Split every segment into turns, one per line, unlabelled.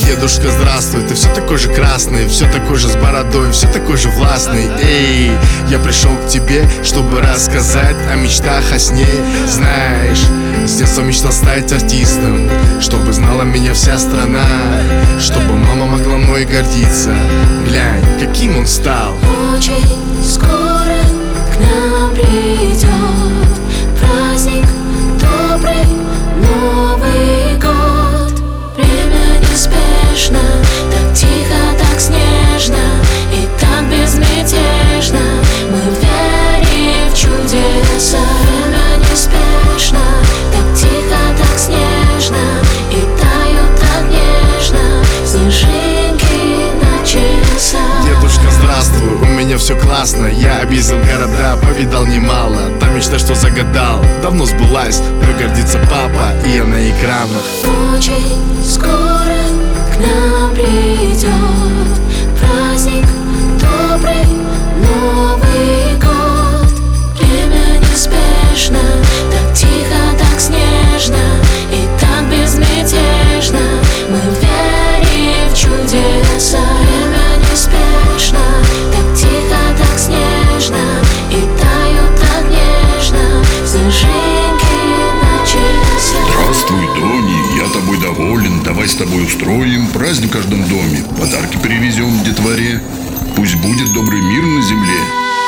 Дедушка, здравствуй, ты все такой же красный, все такой же с бородой, все такой же властный. Эй, я пришел к тебе, чтобы рассказать о мечтах, о сне. Знаешь, с детства мечтал стать артистом, чтобы знала меня вся страна, чтобы мама могла мной гордиться. Глянь, каким он стал.
Очень скоро к нам придет праздник, добрый Новый год. Время неспешно, так тихо, так снежно и так безмятежно. Мы верим в чудеса. Время неспешно, так тихо, так снежно и тают так нежно снежинки на часах.
Дедушка, здравствуй, у меня все классно. Я объездил города, повидал немало. Та мечта, что загадал, давно сбылась. Мной гордится папа, и я на экранах.
Очень скоро к нам придет праздник, добрый Новый год. Время неспешно, так тихо, так снежно и так безмятежно. Мы верим в чудеса. Время неспешно, так тихо, так снежно и тают так нежно снежинки на часах.
Здравствуй, Дони, я тобой доволен. Давай с тобой устроим праздник в каждом доме. Подарки перевезем детворе. Пусть будет добрый мир на земле.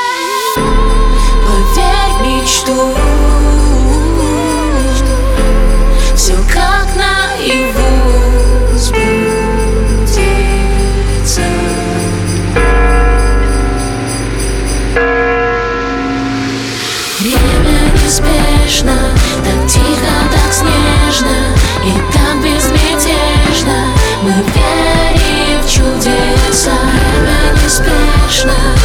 Поверь в мечту, все как наяву сбудется. Время неспешно, так тихо, так снежно и так безмятежно. Мы верим в чудеса. Время неспешно,